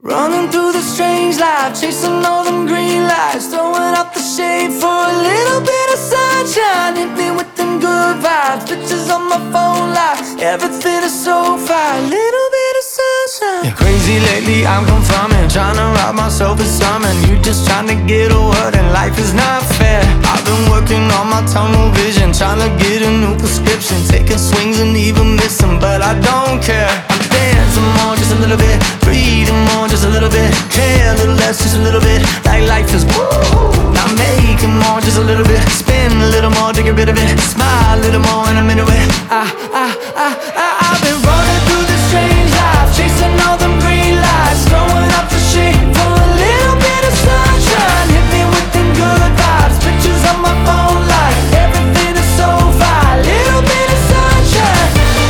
Running through the strange life, chasing all them green lights, throwing out the shade for a little bit of sunshine. Hit me with them good vibes, pictures on my phone like everything is so fine. Little bit of sunshine. You're crazy lately, I'm confirming, trying to rob myself of something. You just trying to get a word and life is not fair. I've been working on my tunnel vision, trying to get a new prescription, taking swings and even missing, but I don't care. I'm dancing more, just a little bit, breathing more, just a little bit, care a little less, just a little bit, like life is woo. Now making more, just a little bit, spin a little more to get rid of it, smile a little more and I'm into it. I've been running through this strange life, chasing all them green lights, throwing up the shade for a little bit of sunshine. Hit me with them good vibes, pictures on my phone like everything is so fine. Little bit of sunshine.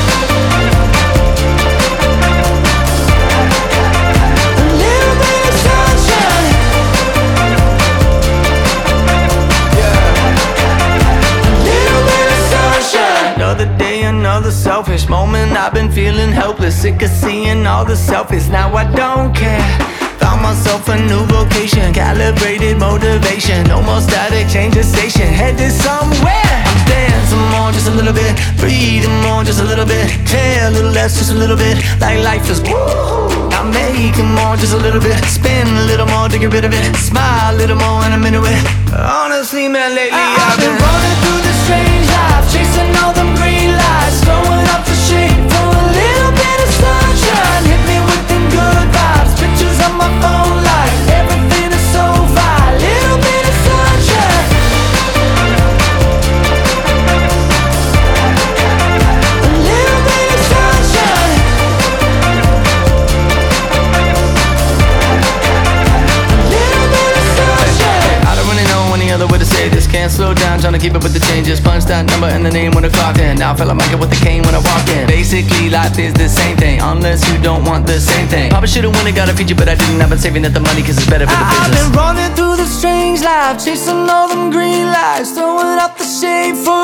A little bit of sunshine. A little bit of sunshine. Another day, another selfish moment. I've been feeling helpless, sick of seeing all the selfies. Now I don't care. Found myself a new vocation, calibrated motivation. No more static, change the station, headed somewhere. I'm dancing more, just a little bit, breathing more, just a little bit, care a little less, just a little bit, like life is woo. I'm making more, just a little bit, spin a little more to get rid of it, smile a little more and I'm into it. Honestly, man, lately I've been running through this strange life, chasing all them green lights, throwing up the shade for a little bit of sunshine. Hit me with them good vibes, pictures on my phone like everything is so fine. Little bit of sunshine. A little bit of sunshine. A little bit of sunshine. I don't really know any other way to say this. Can't slow down, trying to keep up with the changes. Punch that number in the name when I clocked in. Now I feel like Michael with the cane when I walked in. Basically, life is the same thing, unless you don't want the same thing. Probably should've won it, got a feature, but I didn't. I've been saving up the money cause it's better for the business. I've been running through the strange life, chasing all them green lights, throwing out the shade for